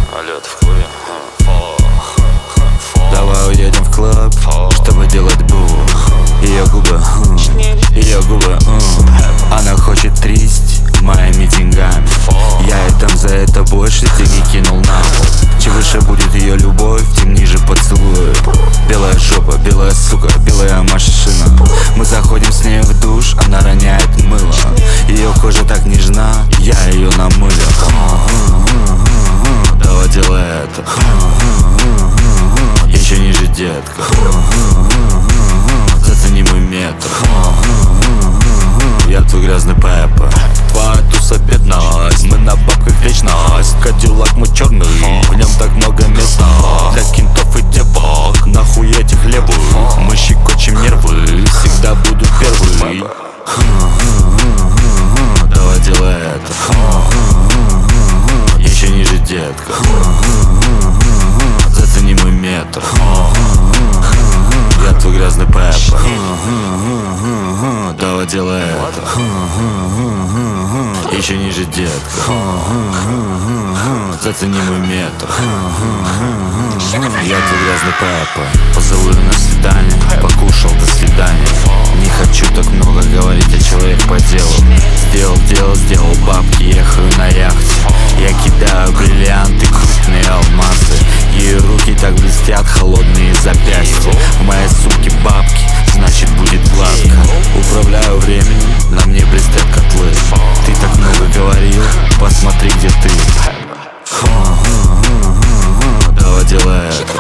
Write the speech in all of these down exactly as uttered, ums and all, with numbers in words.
Алло, ты в клубе? Давай уедем в клуб, чтобы делать бу. Ее губы, ее губы, она хочет трясть моими деньгами. Я ей там за это больше денег кинул на пол. Чем выше будет ее любовь, тем ниже поцелуй. Белая жопа, белая сука, белая машина. Мы заходим с ней в душ, она роняет мыло. Ее кожа так нежна, я ее намылил. Давай делай это. Еще ниже, детка. Зацени мой метр. Я твой грязный пеппа. Твоя туса бедность, мы на бабках вечность. Кадиллак мой черный, в нем так много места для кентов и девок, нахуй этих левых. Мы щекочем нервы, всегда буду первый. Давай делай это. Еще ниже, детка. Зацени мой метр. Я твой грязный пеппа. Давай делай это. Еще ниже, детка. Зацени мой метр. Я твой грязный пеппа. Позову на свидание, покушал, до свидания. Не хочу так много говорить, а человек по делу. Сделал дело, сделал бабки, ехаю на яхте. Я кидаю бриллианты, крупные алмазы. Ее руки так блестят, холодные запястья. В моей сумке бабки, значит будет гладко. Управляю временем, на мне блестят котлы. Ты так много говорил, посмотри, где ты. Давай делай это.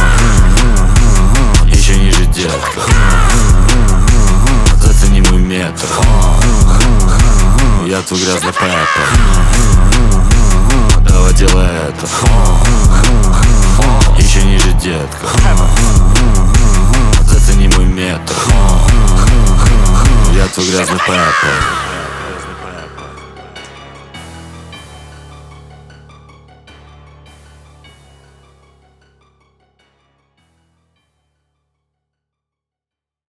Еще ниже, детка. Зацени мой метр. Я твой грязный пеппа. Давай делай это. Еще ниже, детка. Зацени мой метр. Я твой грязный пеппа.